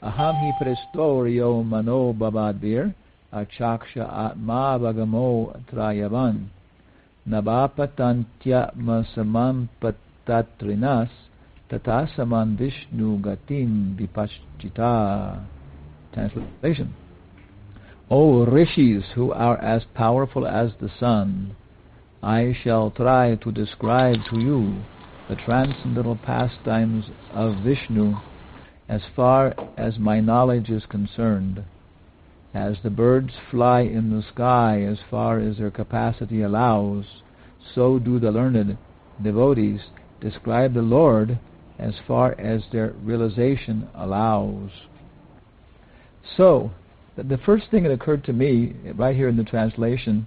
Aham hi prestorio mano babadbir achaksha atma vagamo trayavan nabapatantya masamam patatrinas tatasaman vishnu gatim vipaschita. Translation. O rishis who are as powerful as the sun, I shall try to describe to you the transcendental pastimes of Vishnu as far as my knowledge is concerned. As the birds fly in the sky as far as their capacity allows, so do the learned devotees describe the Lord as far as their realization allows. So, the first thing that occurred to me, right here in the translation,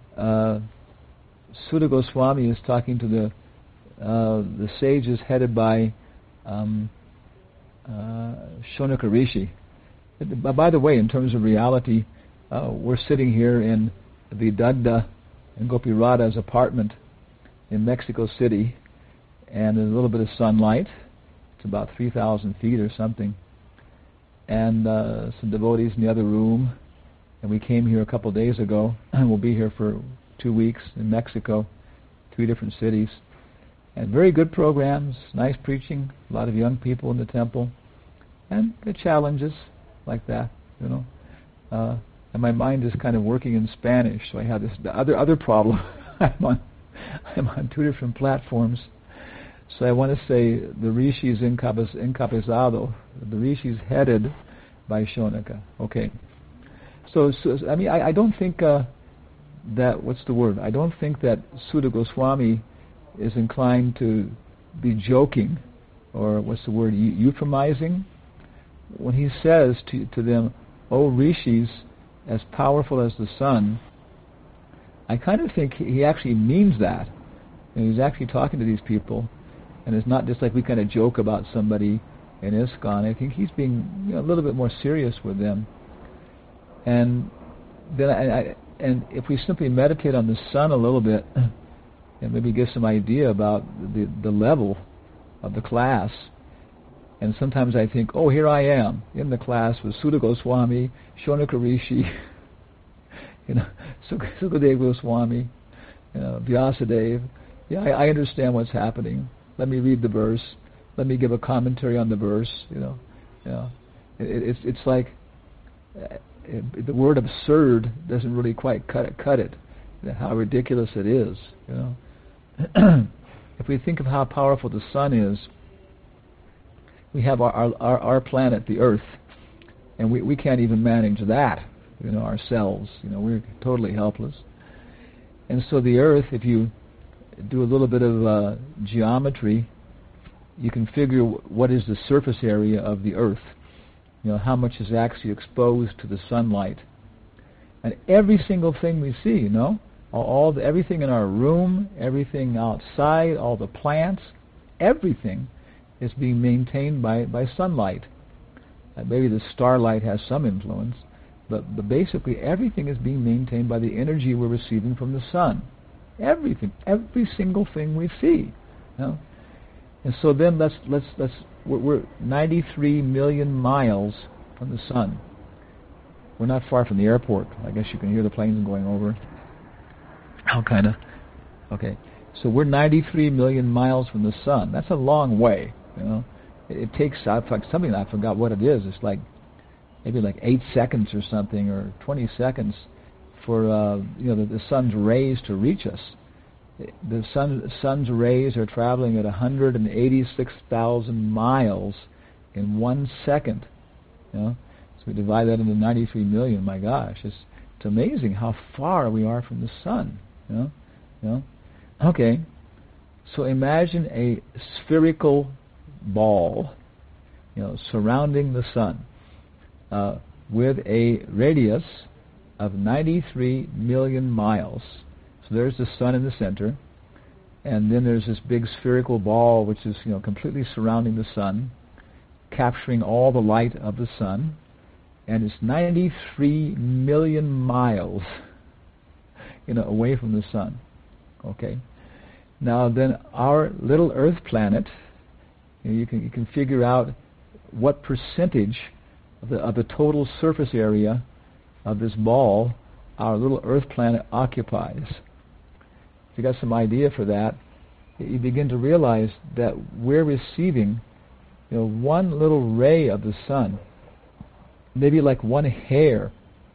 Sutta Goswami is talking to the sages headed by Shonaka Rishi. By the way, in terms of reality, we're sitting here in Vidagda and Gopi Radha's apartment in Mexico City, and there's a little bit of sunlight. It's about 3,000 feet or something. And some devotees in the other room. And we came here a couple of days ago, and we'll be here for 2 weeks in Mexico, 3 different cities. And very good programs, nice preaching, a lot of young people in the temple, and the challenges like that, you know. And my mind is kind of working in Spanish, so I have this other problem. I'm on 2 different platforms. So I want to say the rishis encabezado, the rishis headed by Shonaka. Okay. So I mean, I don't think that, what's the word? I don't think that Sutta Goswami is inclined to be joking, or what's the word, euphemizing, when he says to them, O rishis, as powerful as the sun. I kind of think he actually means that. And he's actually talking to these people, and it's not just like we kind of joke about somebody in ISKCON. I think he's being a little bit more serious with them. And then and if we simply meditate on the sun a little bit, and maybe get some idea about the level of the class. And sometimes I think, oh, here I am in the class with Sutta Goswami, Shonaka Rishi, Sukadeva Goswami, Vyasadeva. Yeah, I understand what's happening. Let me read the verse. Let me give a commentary on the verse. It's like the word absurd doesn't really quite cut it. How ridiculous it is. If we think of how powerful the sun is, we have our planet, the Earth, and we can't even manage that, ourselves. We're totally helpless. And so the Earth, if you do a little bit of geometry, you can figure what is the surface area of the Earth. How much is actually exposed to the sunlight. And every single thing we see, everything in our room, everything outside, all the plants, everything is being maintained by sunlight. Maybe the starlight has some influence, but basically everything is being maintained by the energy we're receiving from the sun. Everything, every single thing we see. And so then we're 93 million miles from the sun. We're not far from the airport. I guess you can hear the planes going over. Kind of. Okay. So we're 93 million miles from the sun. That's a long way. It takes something, I forgot what it is. It's like maybe like 8 seconds or something, or 20 seconds for the sun's rays to reach us. The sun's rays are traveling at 186,000 miles in 1 second. So we divide that into 93 million. My gosh, it's amazing how far we are from the sun. Okay, so imagine a spherical ball, surrounding the sun, with a radius of 93 million miles. So there's the sun in the center, and then there's this big spherical ball which is completely surrounding the sun, capturing all the light of the sun, and it's 93 million miles away from the sun. Okay. Now then, our little Earth planet, you can figure out what percentage of the total surface area of this ball our little Earth planet occupies. If you got some idea for that, you begin to realize that we're receiving, one little ray of the sun, maybe like one hair.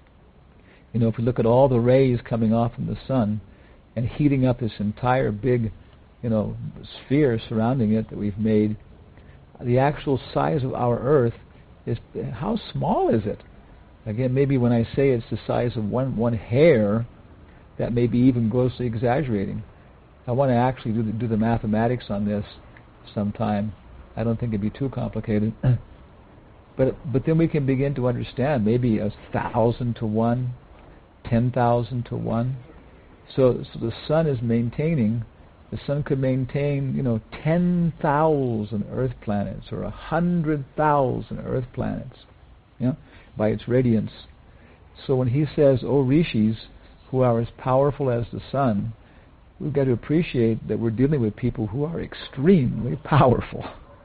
If we look at all the rays coming off from the sun and heating up this entire big, sphere surrounding it that we've made, the actual size of our Earth is, how small is it? Again, maybe when I say it's the size of one hair, that may be even grossly exaggerating. I want to actually do the mathematics on this sometime. I don't think it'd be too complicated. But then we can begin to understand maybe 1,000 to 1, 10,000 to 1. So the sun is maintaining. The sun could maintain, 10,000 Earth planets or 100,000 Earth planets, by its radiance. So when he says, "O rishis, who are as powerful as the sun," we've got to appreciate that we're dealing with people who are extremely powerful,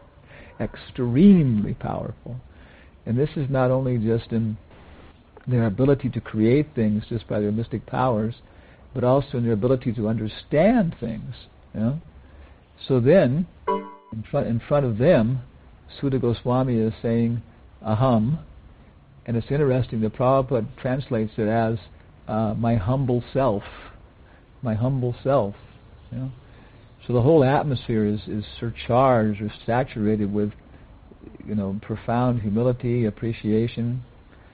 extremely powerful. And this is not only just in their ability to create things just by their mystic powers, but also in their ability to understand things. So then, in front of them, Suta Goswami is saying aham, and it's interesting, the Prabhupada translates it as my humble self, my humble self. So the whole atmosphere is surcharged or saturated with profound humility, appreciation.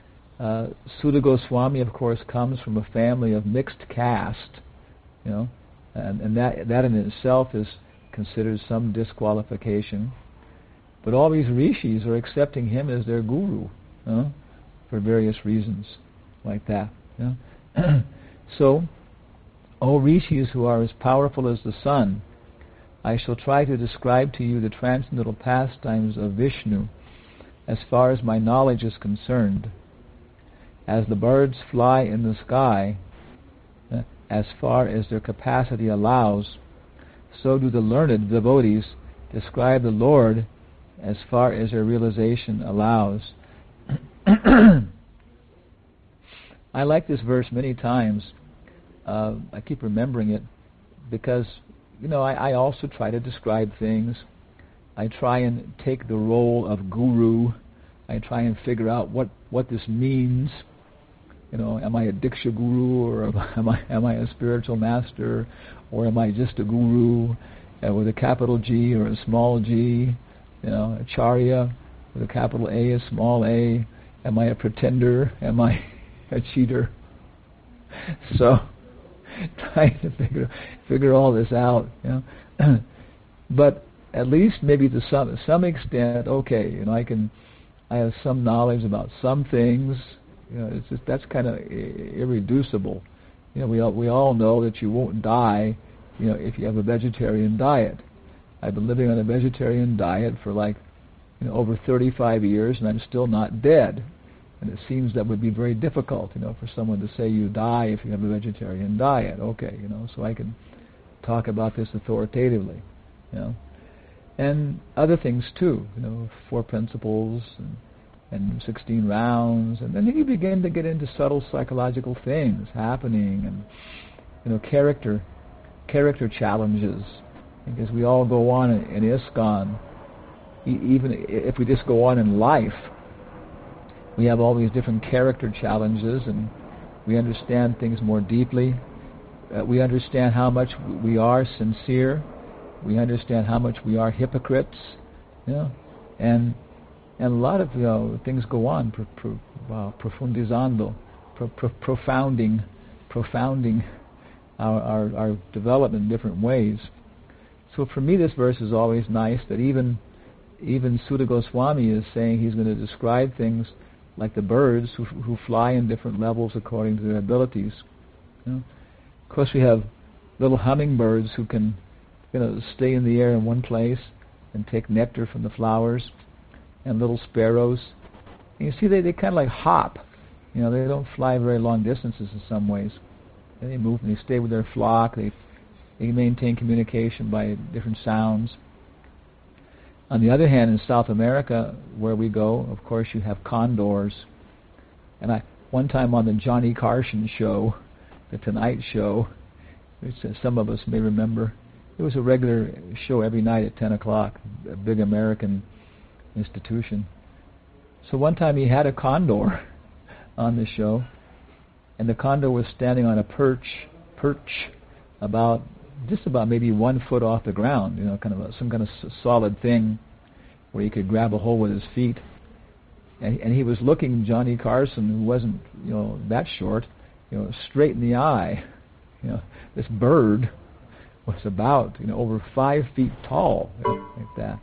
Suta Goswami, of course, comes from a family of mixed caste, and that in itself is considered some disqualification. But all these rishis are accepting him as their guru, for various reasons like that. So, O rishis who are as powerful as the sun, I shall try to describe to you the transcendental pastimes of Vishnu as far as my knowledge is concerned. As the birds fly in the sky, as far as their capacity allows, so do the learned devotees describe the Lord as far as their realization allows. I like this verse many times. I keep remembering it because, I also try to describe things. I try and take the role of guru. I try and figure out what this means. Am I a Diksha guru, or am I a spiritual master, or am I just a guru with a capital G or a small g? Acharya with a capital A, a small a. Am I a pretender? Am I a cheater? So, trying to figure all this out. But at least maybe to some extent, okay. I have some knowledge about some things. It's just, that's kind of irreducible. We all know that you won't die, if you have a vegetarian diet. I've been living on a vegetarian diet for over 35 years, and I'm still not dead. And it seems that would be very difficult, for someone to say you die if you have a vegetarian diet. Okay, so I can talk about this authoritatively, and other things too, 4 principles and 16 rounds, and then you begin to get into subtle psychological things happening, and character challenges, because we all go on in ISKCON. Even if we just go on in life, we have all these different character challenges, and we understand things more deeply. We understand how much we are sincere. We understand how much we are hypocrites. And a lot of things go on, profundizando, profounding our development in different ways. So for me, this verse is always nice. That even Suta Goswami is saying he's going to describe things like the birds who fly in different levels according to their abilities. Of course, we have little hummingbirds who can, stay in the air in one place and take nectar from the flowers, and little sparrows. And you see, they kind of like hop. They don't fly very long distances in some ways. They move and they stay with their flock. They maintain communication by different sounds. On the other hand, in South America, where we go, of course, you have condors. And one time on the Johnny Carson show, the Tonight Show, which some of us may remember, it was a regular show every night at 10 o'clock, a big American institution. So one time he had a condor on the show, and the condor was standing on a perch just about maybe 1 foot off the ground, some kind of solid thing where he could grab a hold with his feet. And he was looking Johnny Carson, who wasn't, that short, straight in the eye. This bird was about, over 5 feet tall, like that.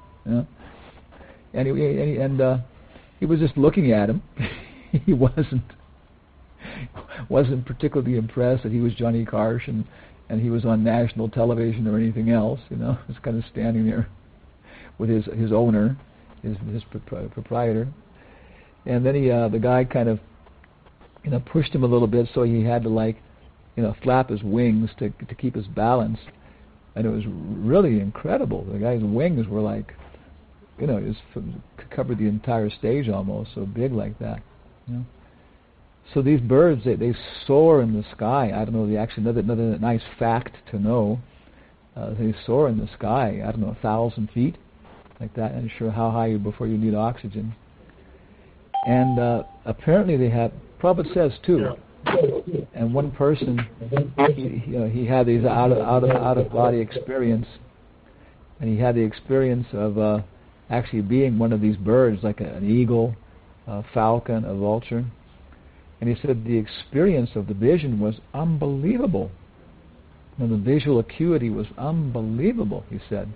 And he was just looking at him. He wasn't particularly impressed that he was Johnny Carson and he was on national television or anything else. He was kind of standing there with his owner, his proprietor. And then the guy kind of, pushed him a little bit, so he had to flap his wings to keep his balance. And it was really incredible. The guy's wings were like, just covered the entire stage almost, so big like that. So these birds, they soar in the sky. I don't know. Actually, another nice fact to know. They soar in the sky. 1,000 feet, like that. I'm not sure how high before you need oxygen. And apparently they have. Prabhupada says too. And one person, he had these out of body experience, and he had the experience of actually being one of these birds, like an eagle, a falcon, a vulture. And he said the experience of the vision was unbelievable. And the visual acuity was unbelievable, he said.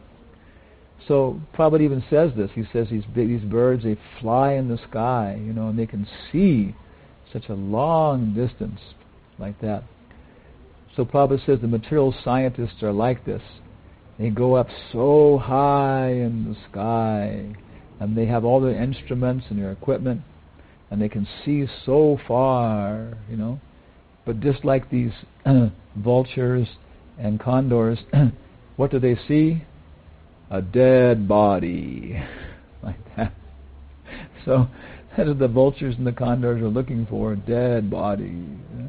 So Prabhupada even says this. He says these birds, they fly in the sky, and they can see such a long distance like that. So Prabhupada says the material scientists are like this. They go up so high in the sky, and they have all their instruments and their equipment, and they can see so far, But just like these vultures and condors, what do they see? A dead body, like that. So that is the vultures and the condors are looking for, a dead body.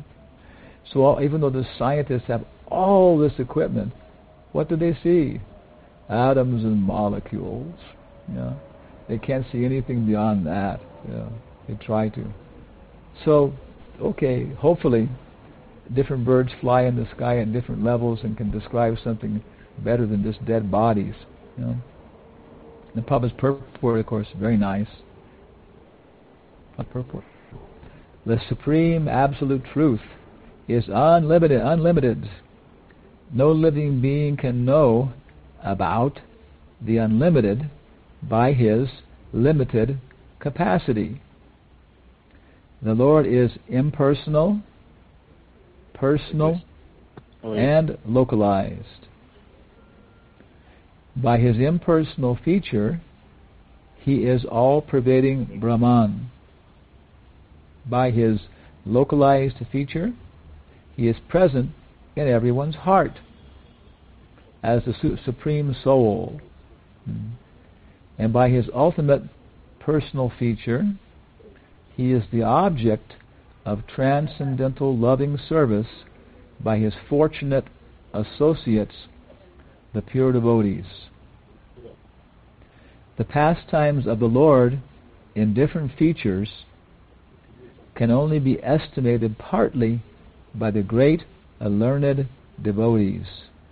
So even though the scientists have all this equipment, what do they see? Atoms and molecules. They can't see anything beyond that. They try to. So, okay, hopefully different birds fly in the sky at different levels and can describe something better than just dead bodies. The Prabhupada's purport, of course, is very nice. Purport. The supreme absolute truth is unlimited. No living being can know about the unlimited by his limited capacity. The Lord is impersonal, personal, and localized. By his impersonal feature, he is all-pervading Brahman. By his localized feature, he is present in everyone's heart as the Supreme Soul. And by his ultimate personal feature, he is the object of transcendental loving service by his fortunate associates, the pure devotees. The pastimes of the Lord in different features can only be estimated partly by the great learned devotees.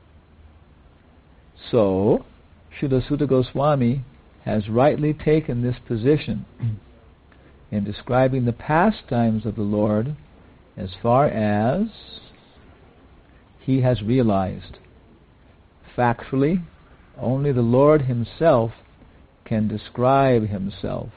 So, Srila Sutta Goswami has rightly taken this position in describing the pastimes of the Lord as far as he has realized. Factually, only the Lord himself can describe himself.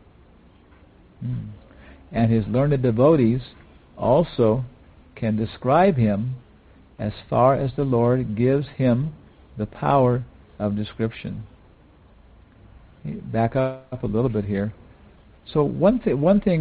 And his learned devotees also can describe him as far as the Lord gives him the power of description. Back up a little bit here. So one thing,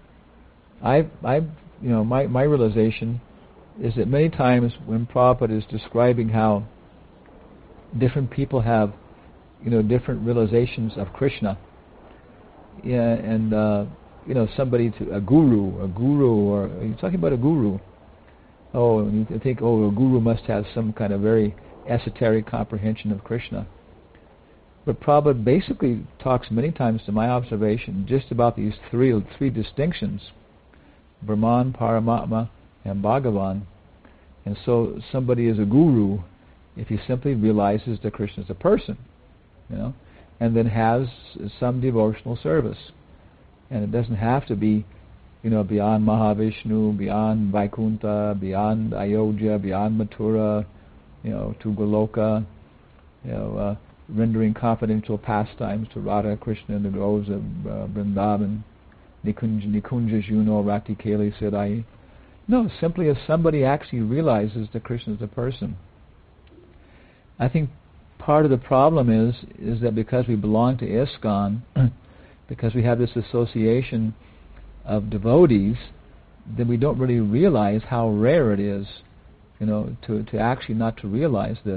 my realization is that many times when Prabhupada is describing how different people have, different realizations of Krishna. Yeah, and somebody a guru, or you're talking about a guru. Oh, and you think, a guru must have some kind of very esoteric comprehension of Krishna. But Prabhupada basically talks many times, to my observation, just about these three distinctions: Brahman, Paramatma, and Bhagavan. And so somebody is a guru if he simply realizes that Krishna is a person, and then has some devotional service. And it doesn't have to be, beyond Mahavishnu, beyond Vaikuntha, beyond Ayodhya, beyond Mathura, to Goloka, rendering confidential pastimes to Radha, Krishna in the groves of Vrindavan, Nikunja Juno, Rati Keli Siddhai. No, simply as somebody actually realizes that Krishna is a person. I think part of the problem is that because we belong to ISKCON, because we have this association of devotees, then we don't really realize how rare it is, to actually not to realize this.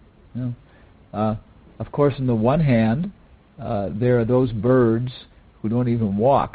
Of course, on the one hand, there are those birds who don't even walk,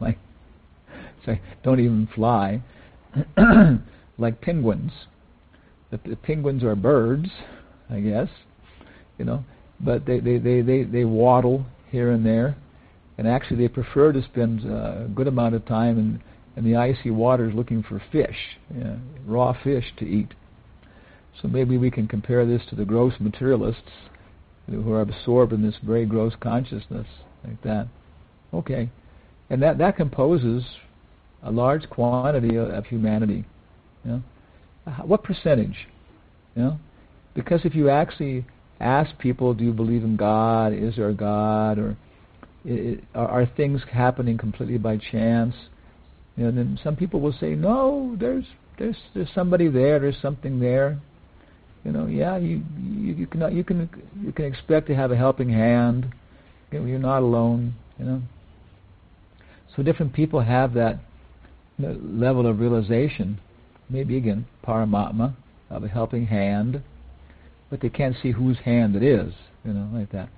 don't even fly, like penguins. The penguins are birds, I guess, but they waddle here and there, and actually they prefer to spend a good amount of time in the icy waters looking for fish, raw fish to eat. So maybe we can compare this to the gross materialists who are absorbed in this very gross consciousness like that. Okay, and that composes a large quantity of humanity. What percentage? Because if you actually ask people, do you believe in God? Is there a God? Or are things happening completely by chance? Then some people will say, no, there's somebody there. There's something there. You can expect to have a helping hand. You're not alone. So different people have that level of realization. Maybe again, Paramatma, of a helping hand, but they can't see whose hand it is. Like that.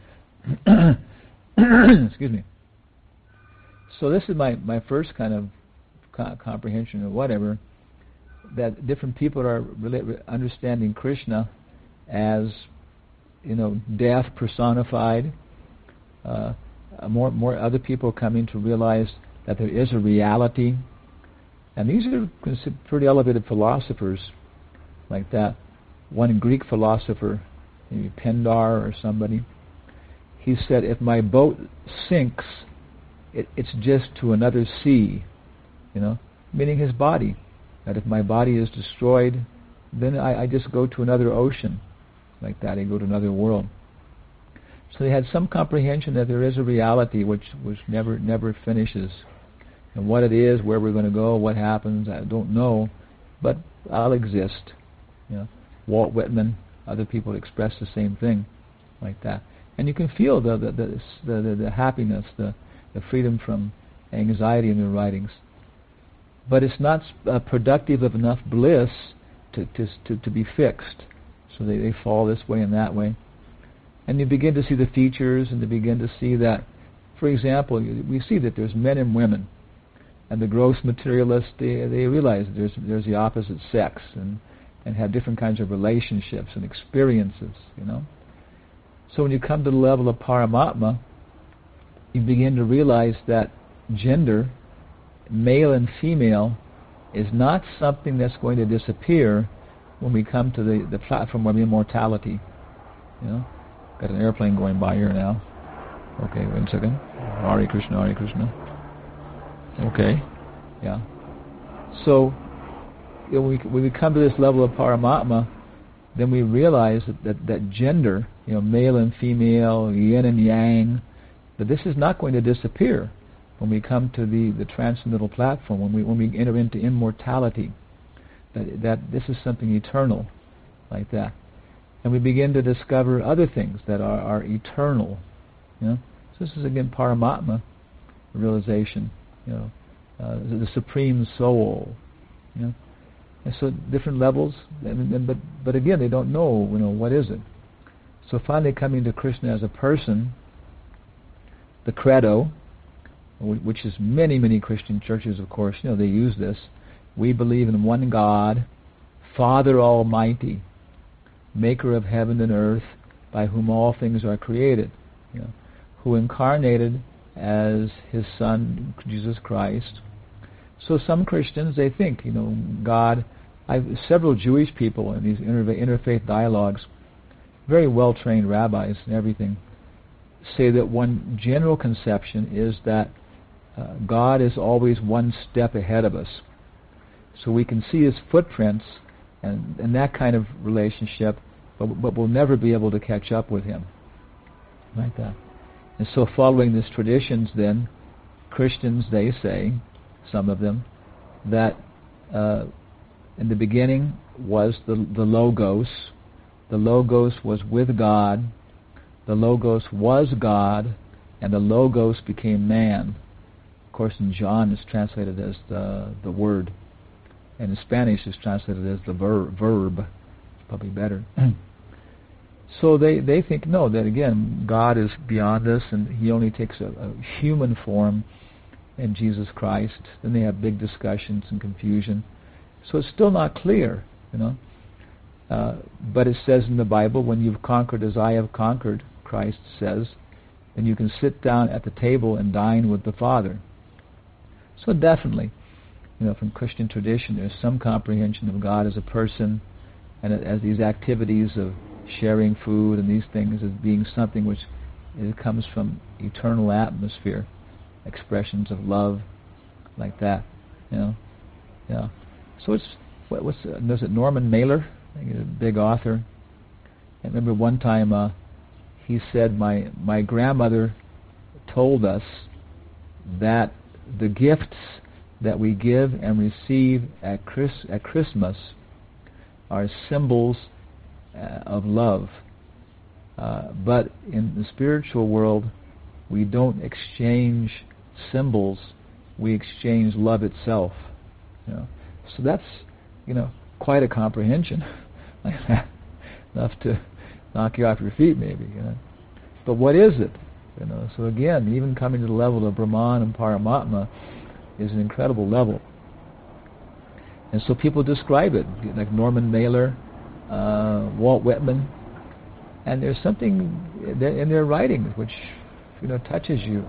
Excuse me. So this is my first kind of comprehension of whatever, that different people are understanding Krishna as, death personified. More other people coming to realize that there is a reality, and these are pretty elevated philosophers, like that. One Greek philosopher, maybe Pindar or somebody, he said, if my boat sinks, it's just to another sea, meaning his body. That if my body is destroyed, then I just go to another ocean, like that. I go to another world. So they had some comprehension that there is a reality which never finishes. And what it is, where we're going to go, what happens, I don't know, but I'll exist. Walt Whitman, other people express the same thing, like that. And you can feel the happiness, the freedom from anxiety in their writings. But it's not productive of enough bliss to be fixed. So they fall this way and that way. And you begin to see the features, and you begin to see that, for example, we see that there's men and women. And the gross materialists, they realize that there's the opposite sex, and have different kinds of relationships and experiences, So when you come to the level of Paramatma, you begin to realize that gender, male and female, is not something that's going to disappear when we come to the platform of immortality. Got an airplane going by here now. Okay, wait a second. Hare Krishna, Hare Krishna. Okay, yeah. So when we come to this level of Paramatma, then we realize that gender, male and female, yin and yang, that this is not going to disappear when we come to the transcendental platform, when we enter into immortality, that this is something eternal, like that. And we begin to discover other things that are eternal. So this is again Paramatma realization, the supreme soul. And so different levels, but again they don't know, what is it. So finally coming to Krishna as a person, the credo, which is many, many Christian churches, of course, they use this. We believe in one God, Father Almighty, maker of heaven and earth, by whom all things are created, who incarnated as His Son, Jesus Christ. So some Christians, they think, God, several Jewish people in these interfaith dialogues, very well-trained rabbis and everything, say that one general conception is that God is always one step ahead of us. So we can see His footprints and that kind of relationship, but we'll never be able to catch up with Him. Like that. And so following these traditions then, Christians, they say, some of them, that in the beginning was the Logos. The Logos was with God. The Logos was God, and the Logos became man. Of course, in John it's translated as the Word, and in Spanish it's translated as the verb. Probably better. So they think, no, that again, God is beyond us, and He only takes a human form in Jesus Christ. Then they have big discussions and confusion. So it's still not clear, but it says in the Bible, when you've conquered as I have conquered, Christ says, then you can sit down at the table and dine with the Father. So definitely, from Christian tradition, there's some comprehension of God as a person, and as these activities of sharing food and these things as being something which comes from eternal atmosphere, expressions of love, like that, Yeah. So it's was it Norman Mailer, a big author. I remember one time he said, my grandmother told us that the gifts that we give and receive at Christmas are symbols of love. But in the spiritual world, we don't exchange symbols, we exchange love itself. So that's, quite a comprehension. Enough to knock you off your feet, maybe. But what is it? So again, even coming to the level of Brahman and Paramatma is an incredible level. And so people describe it, like Norman Mailer, Walt Whitman, and there's something in their writings which, touches you.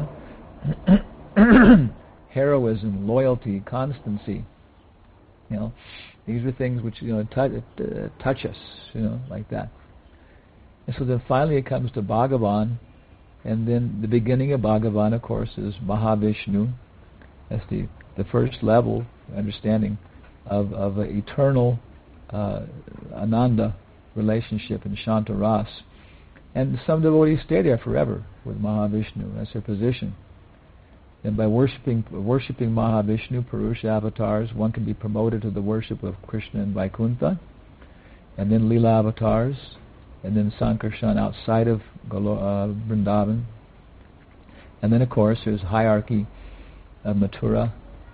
Heroism, loyalty, constancy. These are things which touch us, like that. And so then finally it comes to Bhagavan, and then the beginning of Bhagavan, of course, is Mahavishnu. That's the first level understanding of an eternal Ananda relationship in Shanta Ras. And some devotees stay there forever with Mahavishnu. That's their position. And by worshipping Mahavishnu, Purusha avatars, one can be promoted to the worship of Krishna and Vaikuntha, and then Leela avatars, and then Sankarshan outside of Vrindavan. And then, of course, there's hierarchy of Mathura,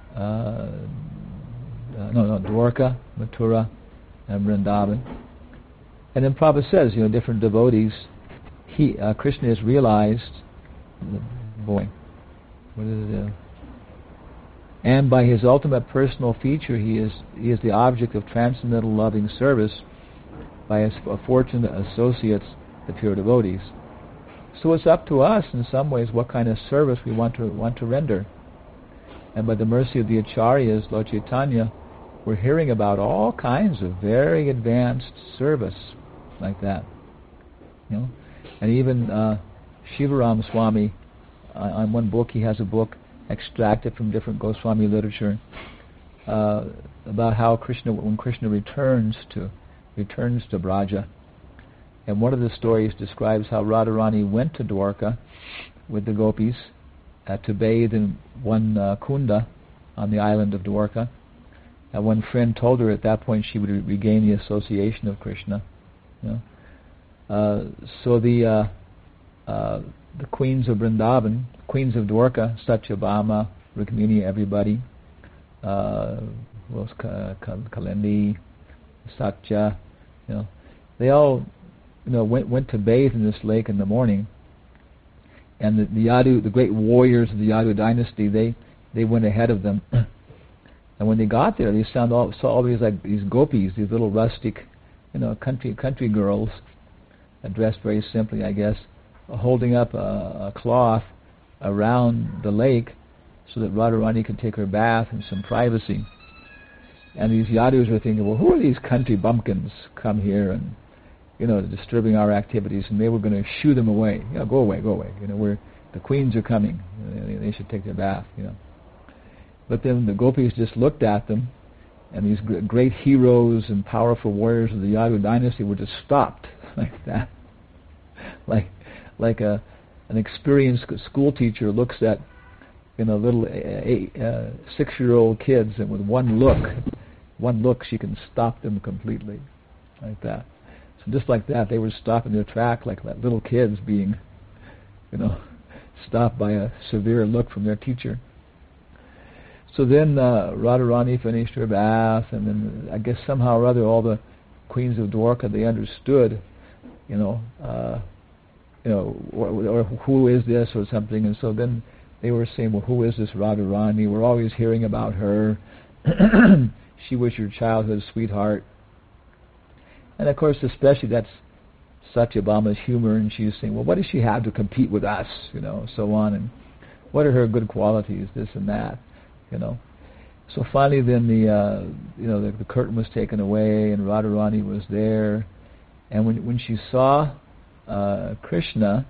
Dwarka, Mathura, and Vrindavan. And then Prabhupada says, different devotees, Krishna is realized, and by his ultimate personal feature, he is the object of transcendental loving service by his fortunate associates, the pure devotees. So it's up to us, in some ways, what kind of service we want to render. And by the mercy of the Acharyas, Lord Chaitanya, we're hearing about all kinds of very advanced service like that. And even Shivaram Swami, on one book, he has a book extracted from different Goswami literature about how when Krishna returns to Braja. And one of the stories describes how Radharani went to Dwarka with the gopis to bathe in one kunda on the island of Dwarka. And one friend told her at that point she would regain the association of Krishna. So the queens of Vrindavan, queens of Dwarka, Satyabhama, Rukmini, everybody, Kalindi, Satya, they all went to bathe in this lake in the morning, and the Yadu, the great warriors of the Yadu dynasty, they went ahead of them. And when they got there, they saw all these gopis, these little rustic, country girls, dressed very simply, I guess, holding up a cloth around the lake so that Radharani could take her bath in some privacy. And these Yadus were thinking, well, who are these country bumpkins come here and disturbing our activities? And they were going to shoo them away. Go away. The queens are coming. They should take their bath. But then the gopis just looked at them, and these great heroes and powerful warriors of the Yadu dynasty were just stopped like that, like an experienced school teacher looks at little 6-year-old kids, and with one look she can stop them completely, like that. So just like that, they were stopped in their track, like that little kids being, stopped by a severe look from their teacher. So then Radharani finished her bath, and then I guess somehow or other all the queens of Dwarka, they understood, or who is this or something, and so then they were saying, well, who is this Radharani? We're always hearing about her. She was your childhood sweetheart. And of course, especially that's Satyabhama's humor, and she's saying, well, what does she have to compete with us, so on, and what are her good qualities, this and that, So finally, then the curtain was taken away, and Radharani was there, and when she saw Krishna,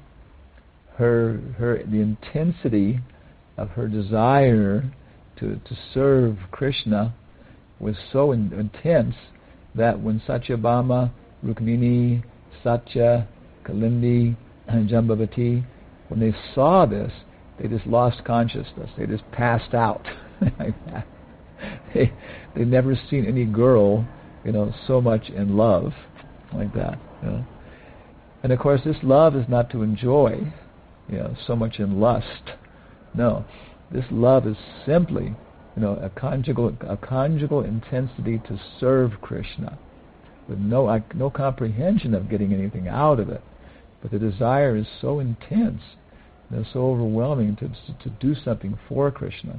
the intensity of her desire to serve Krishna was so intense that when Satyabhama, Rukmini, Satya, Kalindi, and Jambavati, when they saw this, they just lost consciousness. They just passed out like that. They'd never seen any girl, so much in love like that. And of course, this love is not to enjoy, so much in lust. No, this love is simply, a conjugal intensity to serve Krishna, with no comprehension of getting anything out of it. But the desire is so intense, so overwhelming to do something for Krishna.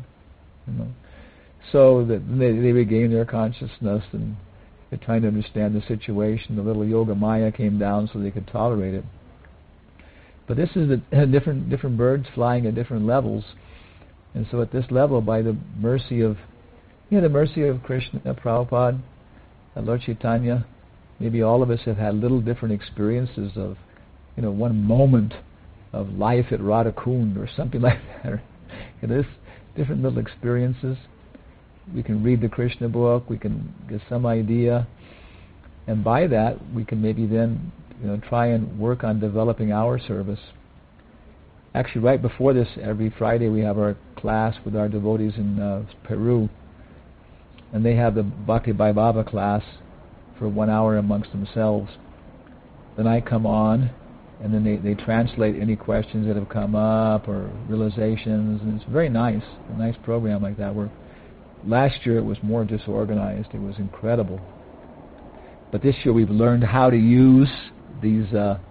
So that they regain their consciousness, and they're trying to understand the situation. The little Yoga Maya came down so they could tolerate it. But this is different birds flying at different levels, and so at this level, by the mercy of Krishna, Prabhupada, Lord Chaitanya, maybe all of us have had little different experiences of, one moment of life at Radhakund or something like that. There's different little experiences. We can read the Krishna book, we can get some idea, and by that we can maybe then try and work on developing our service. Actually, right before this, every Friday we have our class with our devotees in Peru, and they have the Bhakti Vaibhava class for 1 hour amongst themselves. Then I come on, and then they translate any questions that have come up or realizations, and it's very nice, a nice program like that. Last year it was more disorganized. It was incredible. But this year we've learned how to use these,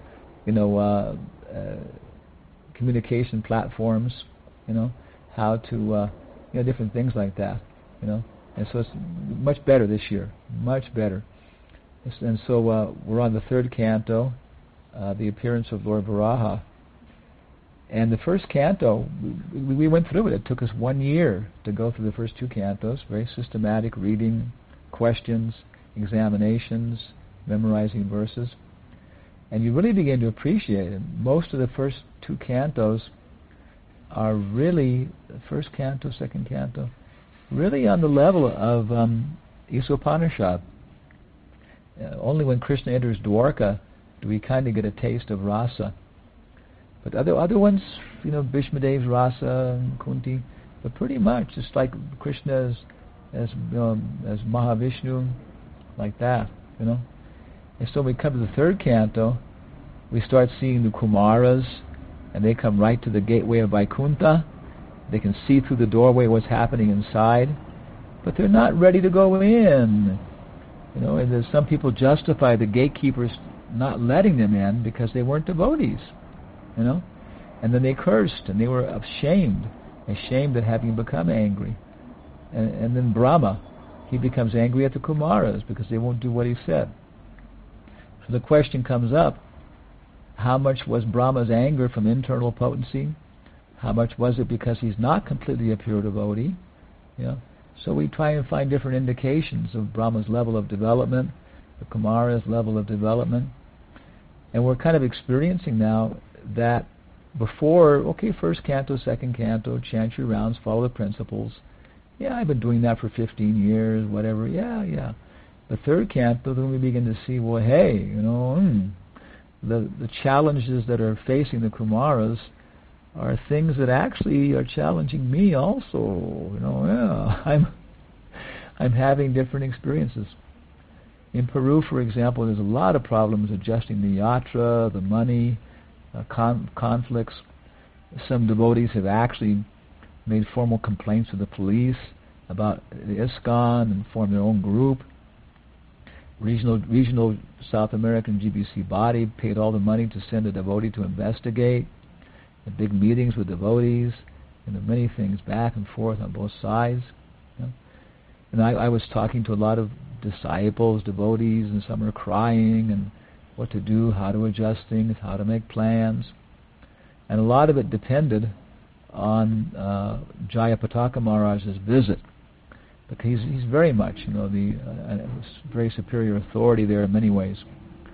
communication platforms, how to, different things like that, And so it's much better this year, much better. And so we're on the third canto, the appearance of Lord Varaha. And the first canto, we went through it. It took us 1 year to go through the first 2 cantos, very systematic reading, questions, examinations, memorizing verses. And you really begin to appreciate it. Most of the first 2 cantos are really, first canto, second canto, really on the level of Isopanishad. Only when Krishna enters Dwarka do we kind of get a taste of rasa. But other ones, Bhishmadev's rasa and Kunti, but pretty much it's like Krishna as Mahavishnu, like that, And so when we come to the third canto, we start seeing the Kumaras, and they come right to the gateway of Vaikuntha. They can see through the doorway what's happening inside, but they're not ready to go in. And there's some people justify the gatekeepers not letting them in because they weren't devotees, you know. And then they cursed, and they were ashamed at having become angry. And then Brahma, he becomes angry at the Kumaras because they won't do what he said. So the question comes up, how much was Brahma's anger from internal potency? How much was it because he's not completely a pure devotee? You know? So we try and find different indications of Brahma's level of development, the Kumara's level of development. And we're kind of experiencing now that before, okay, first canto, second canto, chant your rounds, follow the principles. Yeah, I've been doing that for 15 years, whatever. Yeah. The third canto, then we begin to see, well, hey, you know, the challenges that are facing the Kumaras are things that actually are challenging me also. You know, yeah, I'm having different experiences. In Peru, for example, there's a lot of problems adjusting the yatra, the money, conflicts. Some devotees have actually made formal complaints to the police about the ISKCON and formed their own group. Regional South American GBC body paid all the money to send a devotee to investigate. The big meetings with devotees, and the many things back and forth on both sides. You know? And I was talking to a lot of disciples, devotees, and some are crying and what to do, how to adjust things, how to make plans. And a lot of it depended on Jayapataka Maharaj's visit, because he's very much, you know, the very superior authority there in many ways.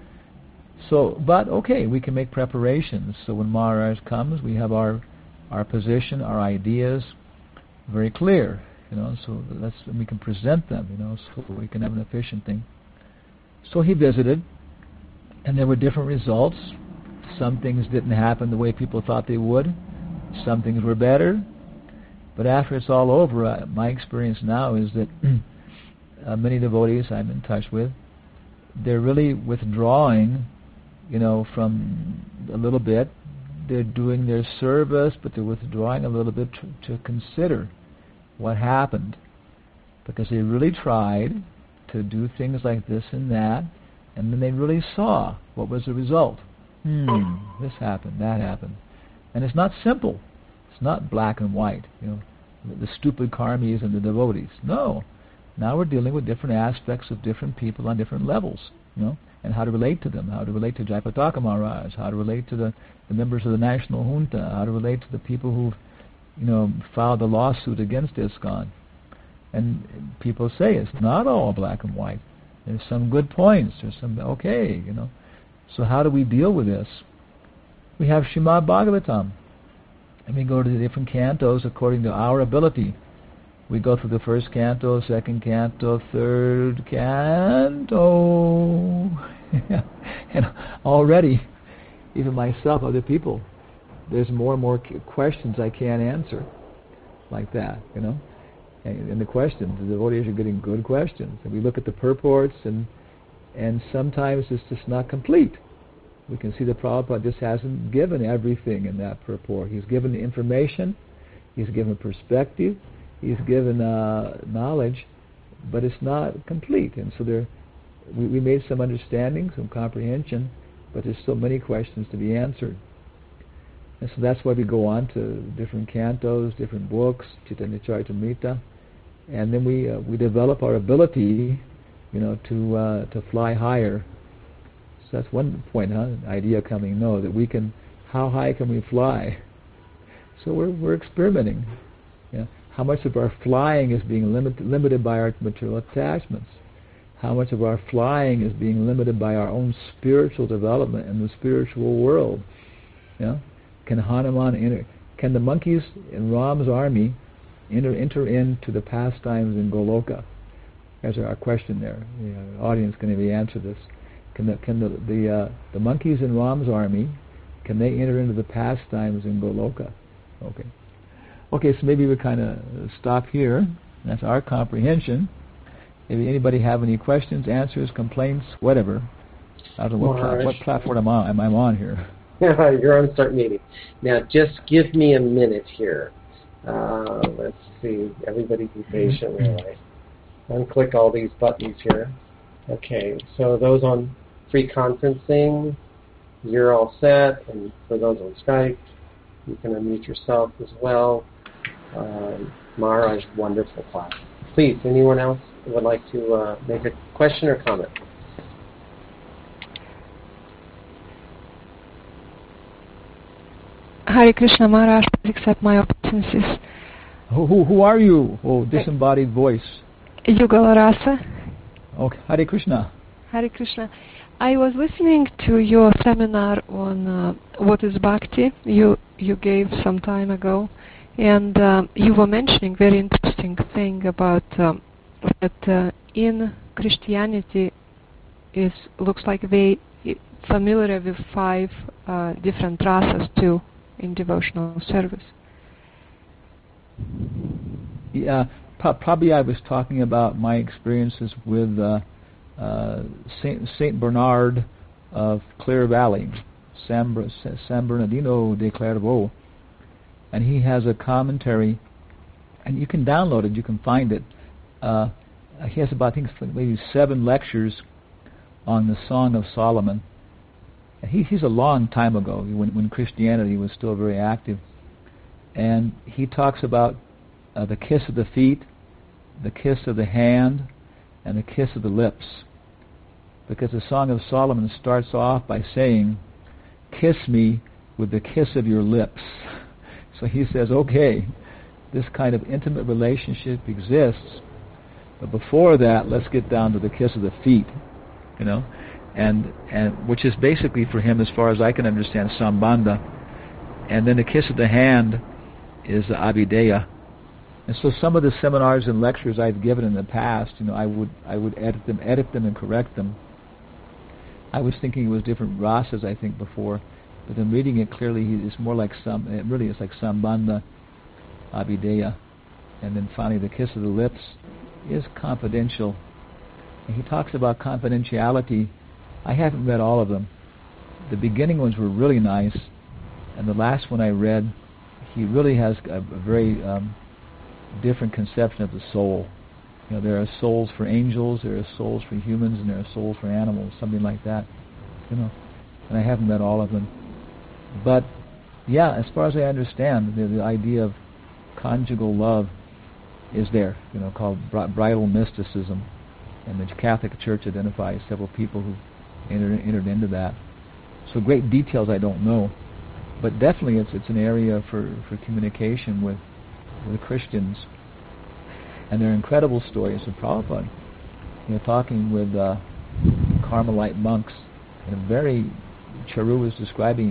So, but okay, we can make preparations. So when Maharaj comes, we have our position, our ideas very clear, you know. So we can present them, you know, so we can have an efficient thing. So he visited, and there were different results. Some things didn't happen the way people thought they would. Some things were better. But after it's all over, my experience now is that many devotees I'm in touch with, they're really withdrawing, you know, from a little bit. They're doing their service, but they're withdrawing a little bit to consider what happened, because they really tried to do things like this and that, and then they really saw what was the result. This happened, that happened. And it's not simple. It's not black and white, you know, the stupid karmis and the devotees. No. Now we're dealing with different aspects of different people on different levels, you know, and how to relate to them, how to relate to Jayapataka Maharaj, how to relate to the members of the national junta, how to relate to the people who, you know, filed a lawsuit against ISKCON. And people say it's not all black and white. There's some good points. There's some, okay, you know. So how do we deal with this? We have Srimad Bhagavatam. And we go to the different cantos according to our ability. We go through the first canto, second canto, third canto. And already, even myself, other people, there's more and more questions I can't answer like that, you know. And the questions, the devotees are getting good questions. And we look at the purports, and sometimes it's just not complete. We can see that Prabhupada just hasn't given everything in that purport. He's given the information, he's given perspective, he's given knowledge, but it's not complete. And so we made some understanding, some comprehension, but there's still many questions to be answered. And so that's why we go on to different cantos, different books, Chaitanya Charitamrita, and then we develop our ability, you know, to fly higher. So that's one point, idea coming, that we can, how high can we fly? So we're experimenting. Yeah. How much of our flying is being limited by our material attachments? How much of our flying is being limited by our own spiritual development in the spiritual world? Yeah. Can Hanuman can the monkeys in Ram's army enter into the pastimes in Goloka? There's our question there. The audience can maybe answer this. Can the monkeys in Ram's army, can they enter into the pastimes in Goloka? Okay, so maybe we kind of stop here. That's our comprehension. Maybe anybody have any questions, answers, complaints, whatever. I don't know what platform am I on here. You're on Start Meeting. Now, just give me a minute here. Let's see. Everybody be patient. Unclick all these buttons here. Okay, so those on free conferencing. You're all set, and for those on Skype, you can unmute yourself as well. Maharaj, wonderful class. Please, anyone else would like to make a question or comment? Hare Krishna Maharaj, please accept my obeisances. Who are you? Oh, disembodied voice. Yugala Rasa. Okay, Hare Krishna. Hare Krishna. I was listening to your seminar on what is Bhakti you gave some time ago, and you were mentioning very interesting thing about that in Christianity looks like they familiar with 5 different rasas too in devotional service. Yeah, probably I was talking about my experiences with Saint Bernard of Clear Valley, San Bernardino de Clairvaux, and he has a commentary, and you can download it, you can find it. He has about, I think, maybe 7 lectures on the Song of Solomon. And he's a long time ago, when Christianity was still very active. And he talks about the kiss of the feet, the kiss of the hand, and the kiss of the lips. Because the Song of Solomon starts off by saying, "Kiss me with the kiss of your lips." So he says, okay, this kind of intimate relationship exists, but before that, let's get down to the kiss of the feet, and which is basically for him, as far as I can understand, Sambandha. And then the kiss of the hand is the Abhideya. And so some of the seminars and lectures I've given in the past, I would edit them and correct them. I was thinking it was different rasas, I think, before, but then reading it clearly, it's more like it's like Sambandha, Abhideya, and then finally the kiss of the lips is confidential. And he talks about confidentiality. I haven't read all of them. The beginning ones were really nice, and the last one I read, he really has a very different conception of the soul. There are souls for angels, there are souls for humans, and there are souls for animals, something like that. And I haven't read all of them. But, yeah, as far as I understand, the idea of conjugal love is there, called bridal mysticism. And the Catholic Church identifies several people who entered into that. So great details I don't know. But definitely it's an area for communication with Christians. And there are incredible stories of Prabhupada. Talking with Carmelite monks, and Charu was describing,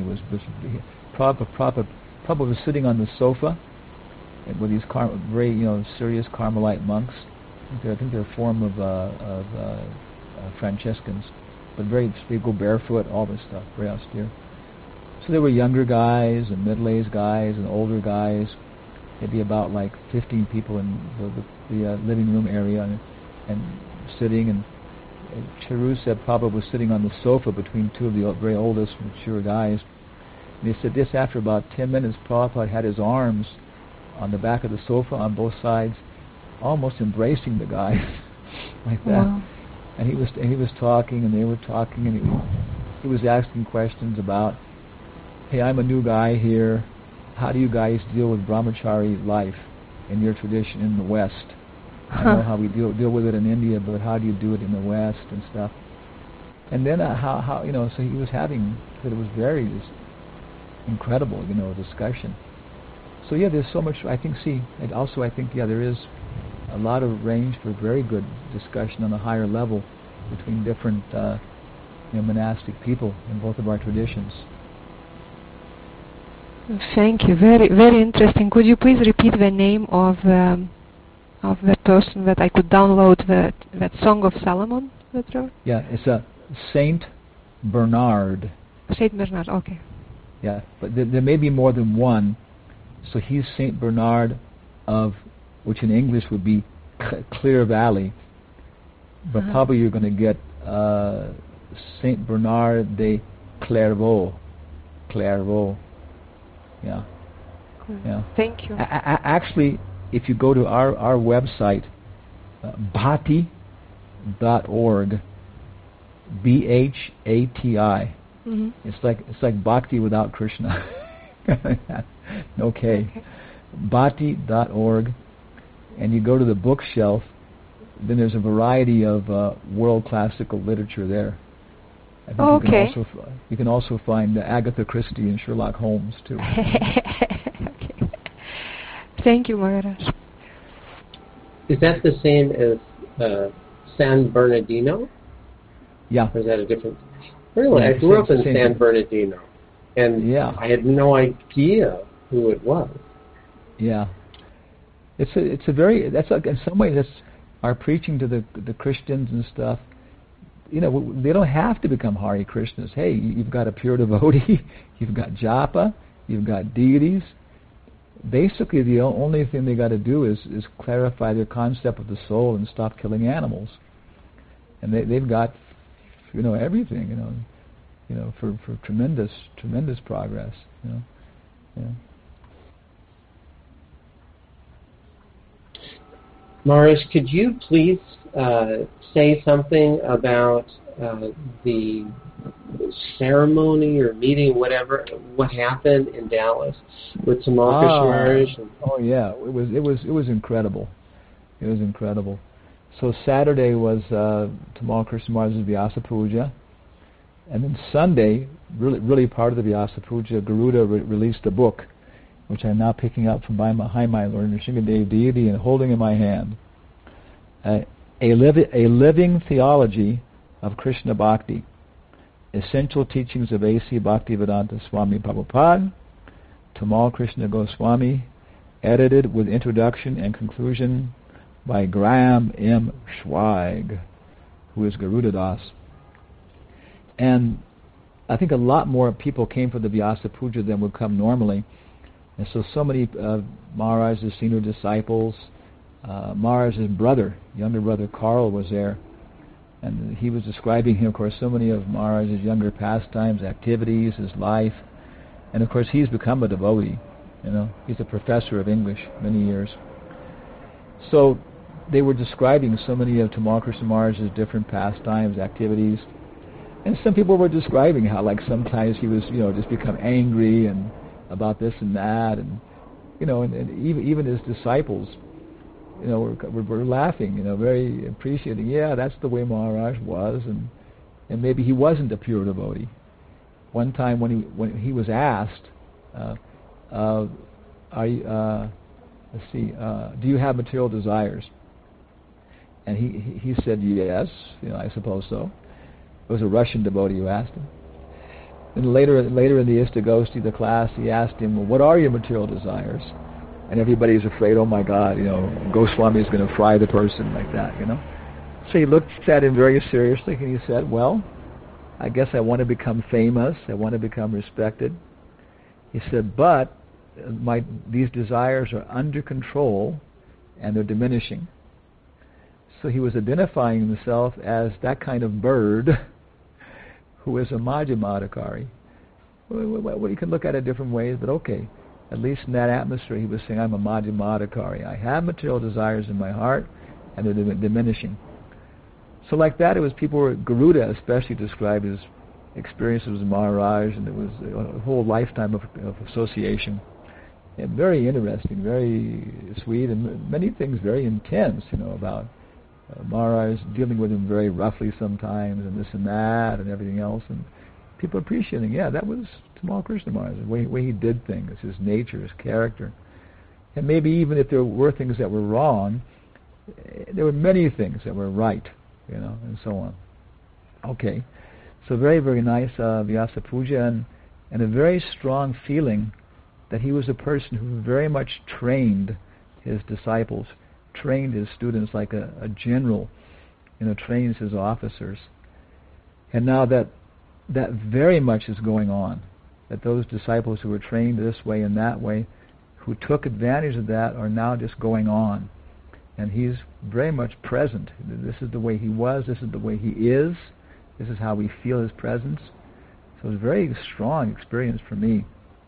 Prabhupada was sitting on the sofa with these very serious Carmelite monks. I think they're a form of Franciscans, but they go barefoot, all this stuff, very austere. So there were younger guys and middle-aged guys and older guys. Maybe about like 15 people in the living room area and sitting. And Charu said Prabhupada was sitting on the sofa between 2 of the very oldest, mature guys. And he said this after about 10 minutes, Prabhupada had his arms on the back of the sofa on both sides, almost embracing the guys like that. Wow. And he was talking, and they were talking, and he was asking questions about, hey, I'm a new guy here. How do you guys deal with brahmachari life in your tradition in the West? I know how we deal with it in India, but how do you do it in the West and stuff? And then how so he was having, that it was very incredible, discussion. So yeah, there's so much, I think, and also I think, there is a lot of range for very good discussion on a higher level between different monastic people in both of our traditions. Thank you. Very, very interesting. Could you please repeat the name of the person that I could download that Song of Solomon that wrote? Yeah, it's a Saint Bernard. Saint Bernard. Okay. Yeah, but there may be more than one. So he's Saint Bernard of, which in English would be Clear Valley, but probably you're going to get Saint Bernard de Clairvaux. Clairvaux. Yeah. Cool. Yeah. Thank you. Actually, if you go to our website, bhati.org, BHATI. Mm-hmm. It's like bhakti without Krishna. No K. Bhakti.org, and you go to the bookshelf. Then there's a variety of world classical literature there. I think you can also find Agatha Christie and Sherlock Holmes too. Okay. Thank you, Maharaj. Is that the same as San Bernardino? Yeah. Or is that a different? Really, Yeah, I grew up in same San thing. Bernardino, and I had no idea who it was. Yeah. It's a very, that's like, in some ways that's our preaching to the Christians and stuff. You know, they don't have to become Hare Krishnas. Hey, you've got a pure devotee, you've got japa, you've got deities. Basically, the only thing they got to do is clarify their concept of the soul and stop killing animals. And they've got, everything, for tremendous progress. Yeah. Maharaj, could you please say something about the ceremony or meeting, whatever, what happened in Dallas with Tamal Krishna Maharaj? Oh yeah, it was incredible. It was incredible. So Saturday was Tamal Krishna Maharaj's Vyasa Puja, and then Sunday, really part of the Vyasa Puja, Garuda released a book, which I'm now picking up from behind my Lord Nrsingadev deity and holding in my hand. A living theology of Krishna Bhakti. Essential teachings of A.C. Bhaktivedanta Swami Prabhupada, Tamal Krishna Goswami, edited with introduction and conclusion by Graham M. Schweig, who is Garuda Das. And I think a lot more people came for the Vyasa Puja than would come normally. And so many Maharaj's senior disciples, Maharaj's younger brother Carl was there. And he was describing him, of course, so many of Maharaj's younger pastimes, activities, his life. And of course, he's become a devotee. He's a professor of English many years. So they were describing so many of Tamal Krishna Maharaj's different pastimes, activities. And some people were describing how, like, sometimes he was, just become angry and about this and that, and and even his disciples, were laughing, very appreciating. Yeah, that's the way Maharaj was, and maybe he wasn't a pure devotee. One time when he was asked, do you have material desires? And he said yes, I suppose so. It was a Russian devotee who asked him. And later in the Istagosti, the class, he asked him, well, what are your material desires? And everybody's afraid, oh my God, Goswami is going to fry the person like that, So he looked at him very seriously and he said, well, I guess I want to become famous, I want to become respected. He said, but these desires are under control and they're diminishing. So he was identifying himself as that kind of bird who is a Madhyamadhikari. Well, you can look at it different ways, but okay. At least in that atmosphere, he was saying, I'm a Madhyamadhikari. I have material desires in my heart, and they're diminishing. So like that, it was Garuda especially described his experiences with Maharaj, and it was a whole lifetime of association. And very interesting, very sweet, and many things very intense, about Maharaj dealing with him very roughly sometimes, and this and that, and everything else, and people appreciating, that was Tamal Krishna Maharaj, the way he did things, his nature, his character. And maybe even if there were things that were wrong, there were many things that were right, and so on. Okay, so very, very nice Vyasa Puja, and a very strong feeling that he was a person who very much trained his disciples, trained his students like a general, trains his officers. And now that very much is going on, that those disciples who were trained this way and that way, who took advantage of that, are now just going on. And he's very much present. This is the way he was, this is the way he is, this is how we feel his presence. So it's a very strong experience for me,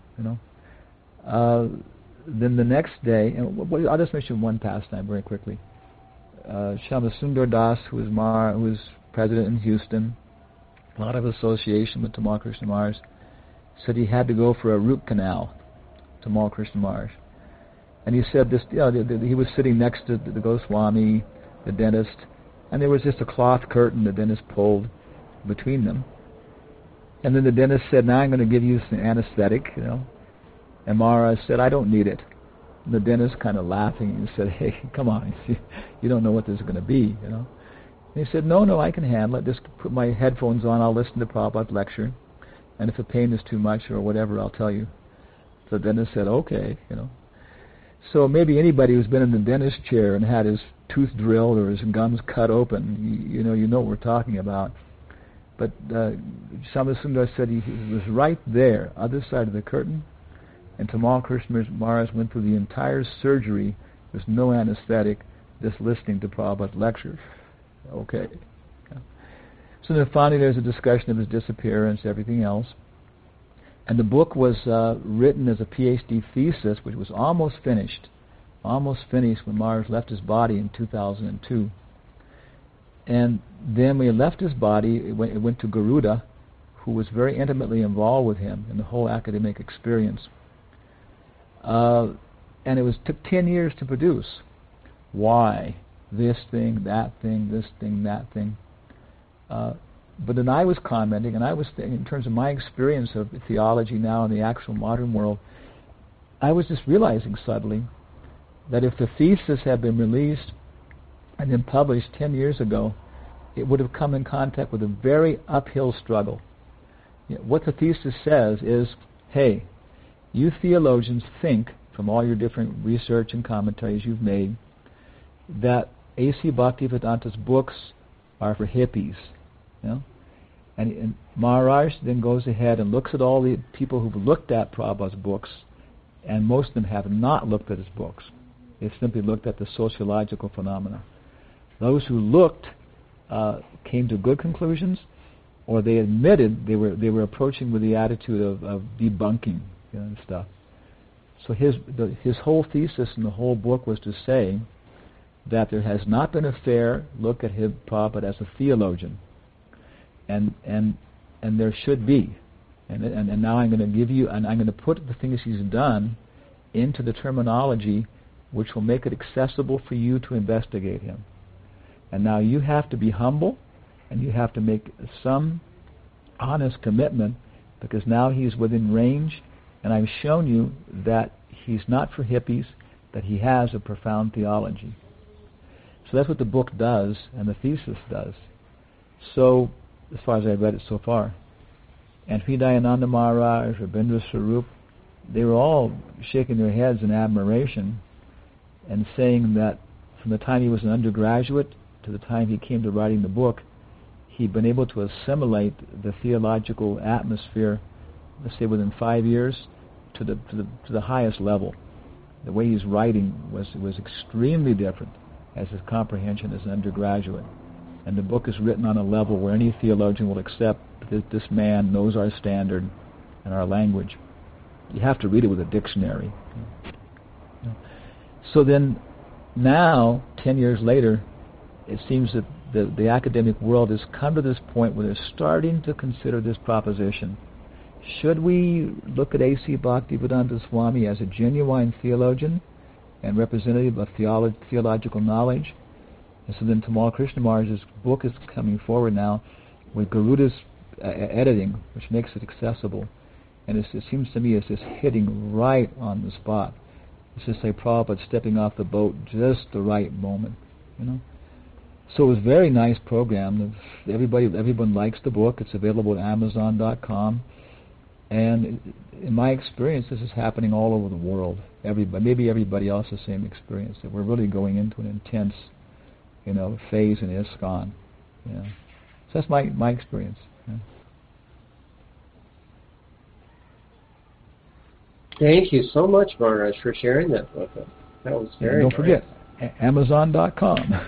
Then the next day, and I'll just mention one pastime very quickly. Shyamasundar Das, who was president in Houston, a lot of association with Tamal Krishna Maharaj, said he had to go for a root canal, Tamal Krishna Maharaj. And he said this, he was sitting next to the Goswami, the dentist, and there was just a cloth curtain the dentist pulled between them. And then the dentist said, now I'm going to give you some anesthetic, And Maharaj said, I don't need it. And the dentist kind of laughing and said, hey, come on, you don't know what this is going to be, And he said, no, I can handle it. Just put my headphones on, I'll listen to Prabhupada's lecture. And if the pain is too much or whatever, I'll tell you. So the dentist said, okay, So maybe anybody who's been in the dentist chair and had his tooth drilled or his gums cut open, you know what we're talking about. But Shyamasundar said he was right there, other side of the curtain, and Tamal Krishna Maharaj went through the entire surgery with no anesthetic, just listening to Prabhupada's lecture. Okay. So then finally there's a discussion of his disappearance, everything else. And the book was written as a PhD thesis, which was almost finished when Maharaj left his body in 2002. And then when he left his body, it went to Garuda, who was very intimately involved with him in the whole academic experience. And it took 10 years to produce. Why? This thing, that thing, this thing, that thing. But then I was commenting, and I was thinking, in terms of my experience of theology now in the actual modern world, I was just realizing suddenly that if the thesis had been released and then published 10 years ago, it would have come in contact with a very uphill struggle. What the thesis says is, hey, you theologians think, from all your different research and commentaries you've made, that A.C. Bhaktivedanta's books are for hippies. And Maharaj then goes ahead and looks at all the people who've looked at Prabhupada's books, and most of them have not looked at his books. They've simply looked at the sociological phenomena. Those who looked came to good conclusions, or they admitted they were approaching with the attitude of debunking and stuff. So his whole thesis in the whole book was to say that there has not been a fair look at Prabhupada as a theologian, and there should be. And now I'm going to give you, and I'm going to put the things he's done into the terminology which will make it accessible for you to investigate him. And now you have to be humble, and you have to make some honest commitment, because now he's within range, and I've shown you that he's not for hippies, that he has a profound theology. So that's what the book does, and the thesis does. So, as far as I've read it so far. And Hridayananda Maharaj, Rabindra Swarup, they were all shaking their heads in admiration and saying that from the time he was an undergraduate to the time he came to writing the book, he'd been able to assimilate the theological atmosphere, let's say within 5 years, to the highest level. The way he's writing was extremely different as his comprehension as an undergraduate. And the book is written on a level where any theologian will accept that this man knows our standard and our language. You have to read it with a dictionary. So then, now, 10 years later, it seems that the academic world has come to this point where they're starting to consider this proposition. Should we look at A.C. Bhaktivedanta Swami as a genuine theologian and representative of theological knowledge? And so then Tamal Krishna Maharaj's book is coming forward now with Garuda's editing, which makes it accessible. And it seems to me it's just hitting right on the spot. It's just like Prabhupada stepping off the boat just the right moment, So it was a very nice program. Everyone likes the book. It's available at Amazon.com. And in my experience, this is happening all over the world. Maybe everybody else has the same experience, that we're really going into an intense phase in ISKCON. So that's my experience. Thank you so much, Maharaj, for sharing that with us. That was very Don't forget, Amazon.com.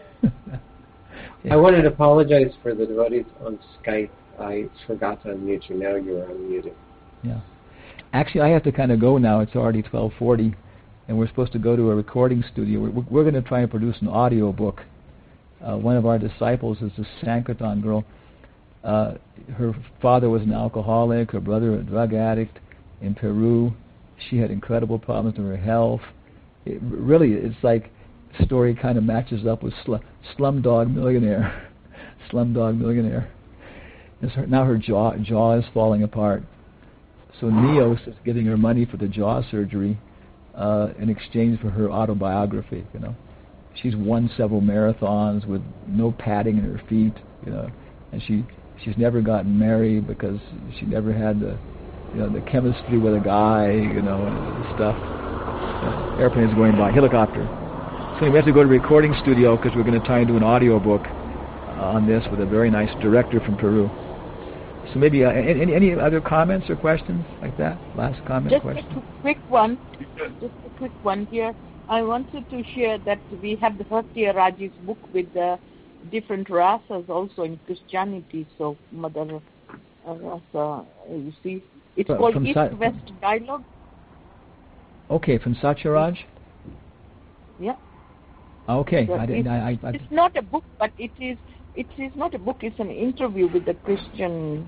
I wanted to apologize for the devotees on Skype. I forgot to unmute you. Now you are unmuted. Yeah. Actually, I have to kind of go now. It's already 12:40, and we're supposed to go to a recording studio. We're going to try and produce an audio book. One of our disciples is a Sankirtan girl. Her father was an alcoholic, her brother a drug addict in Peru. She had incredible problems with her health. It's like the story kind of matches up with Slumdog Millionaire. Slumdog Millionaire. Now her jaw is falling apart. So Neos is giving her money for the jaw surgery in exchange for her autobiography. She's won several marathons with no padding in her feet. And she's never gotten married because she never had the chemistry with a guy. And stuff. Airplanes going by, helicopter. So we have to go to the recording studio because we're going to try and do an audio book on this with a very nice director from Peru. So maybe any other comments or questions like that? Last comment, question? Just a quick one here. I wanted to share that we have the Satya Raj's book with the different rasas also in Christianity. So Mother Rasa, you see, it's called East-West Dialogue. Okay, from Satyaraj? Yeah. Okay. So it's not a book, but it is not a book. It's an interview with the Christian,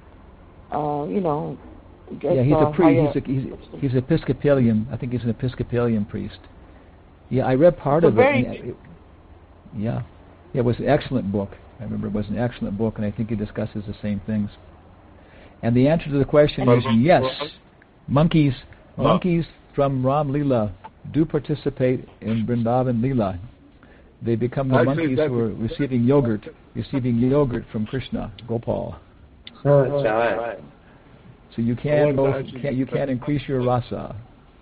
Yeah, he's a priest. He's Episcopalian. I think he's an Episcopalian priest. Yeah, I read part of it. Yeah, it was an excellent book. I remember it was an excellent book, and I think he discusses the same things. And the answer to the question is yes. Monkeys from Ram Leela do participate in Vrindavan Leela. They become the monkeys who are receiving yogurt from Krishna, Gopal. Right. So you can increase your rasa.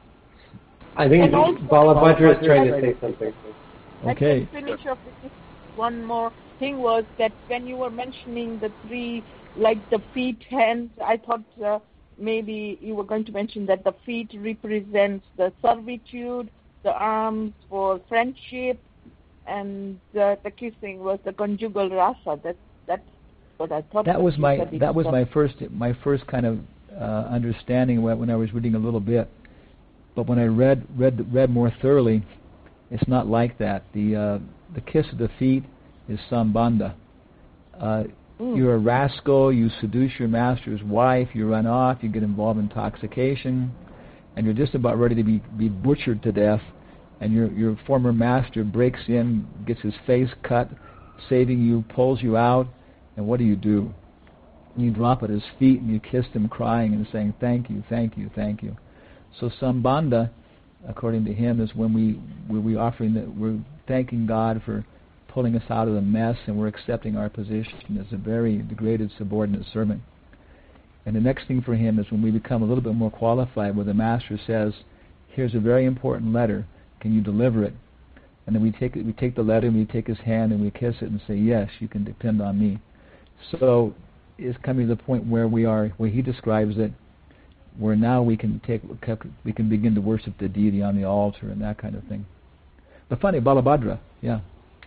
I think Balabhadra is trying to say something. Okay. Let me finish up with this. One more thing was that when you were mentioning the three, like the feet, hands, I thought maybe you were going to mention that the feet represents the servitude, the arms for friendship, and the kissing was the conjugal rasa. That's what I thought. That was my first kind of understanding when I was reading a little bit. But when I read more thoroughly, it's not like that. The kiss of the feet is sambandha. You're a rascal, you seduce your master's wife, you run off, you get involved in intoxication, and you're just about ready to be butchered to death, and your former master breaks in, gets his face cut, saving you, pulls you out, and what do? You drop at his feet and you kiss him crying and saying, thank you, thank you, thank you. So sambandha, according to him, is when we're thanking God for pulling us out of the mess, and we're accepting our position as a very degraded subordinate servant. And the next thing for him is when we become a little bit more qualified, where the master says, here's a very important letter, can you deliver it? And then we take the letter and we take his hand and we kiss it and say, yes, you can depend on me. So it's coming to the point where he describes it, where now we can begin to worship the deity on the altar and that kind of thing. But funny, Balabhadra, yeah.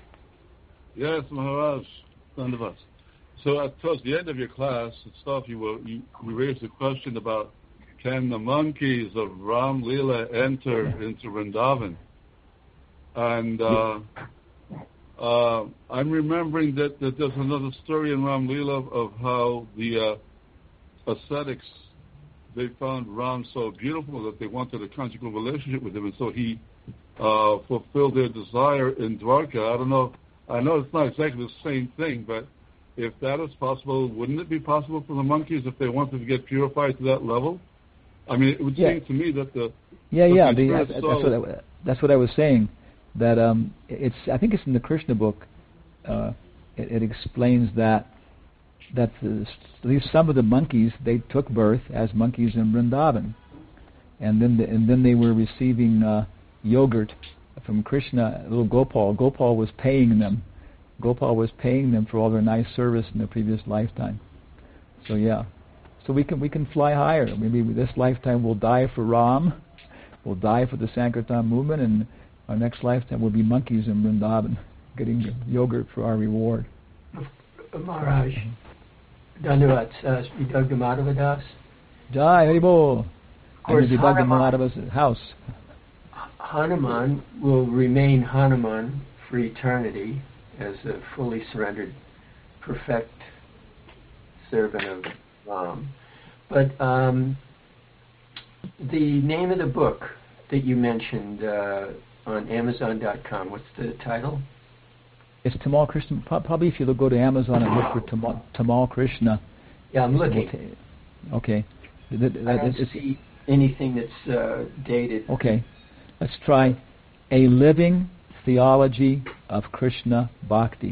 Yes, Maharaj, Dandavas. So towards the end of your class and stuff, you raised a question about, can the monkeys of Ram Leela enter into Vrindavan? And I'm remembering that there's another story in Ram Leela of how the ascetics, they found Ram so beautiful that they wanted a conjugal relationship with him, and so he fulfilled their desire in Dwarka. I know it's not exactly the same thing, but if that is possible, wouldn't it be possible for the monkeys if they wanted to get purified to that level? I mean, it would seem to me that that's what I was saying. That I think it's in the Krishna book. It explains that at least some of the monkeys, they took birth as monkeys in Vrindavan, and then they were receiving yogurt from Krishna. Little Gopal was paying them. Gopal was paying them for all their nice service in their previous lifetime. So yeah, so we can fly higher. Maybe this lifetime we'll die for Ram, we'll die for the Sankirtan movement, and our next lifetime will be monkeys in Vrindavan, getting yogurt for our reward. Maharaj, Dandavat, Vidagda Madhavadas. Jai Haribol. I'm in Vidagda Madhava's house. Hanuman will remain Hanuman for eternity as a fully surrendered, perfect servant of Ram. But the name of the book that you mentioned on Amazon.com, what's the title? It's Tamal Krishna. Probably if you go to Amazon and look for Tamal Krishna. Yeah, I'm looking. Okay. I don't see anything that's dated. Okay. Let's try A Living Theology of Krishna Bhakti.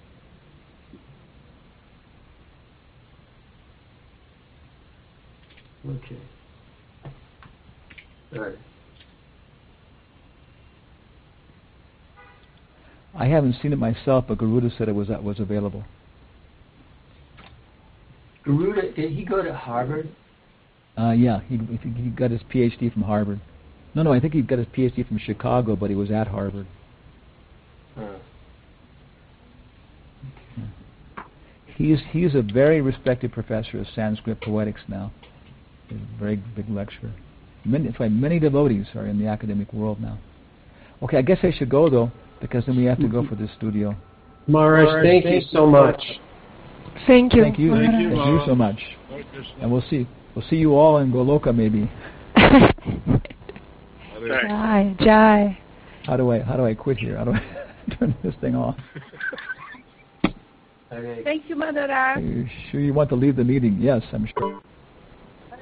Okay. All right. I haven't seen it myself, but Garuda said it was available. Garuda, did he go to Harvard? Yeah, he got his PhD from Harvard. No, I think he got his PhD from Chicago, but he was at Harvard. He is a very respected professor of Sanskrit poetics now. He's a very big lecturer. Many devotees are in the academic world now. Okay, I guess I should go though, because then we have to go for the studio. Maharaj, thank you so much. Thank you. Thank you. Thank you, Thank you so much. And we'll see you all in Goloka maybe. Jai. How do I quit here? How do I turn this thing off? Okay. Thank you, Madhara. Are you sure you want to leave the meeting? Yes, I'm sure.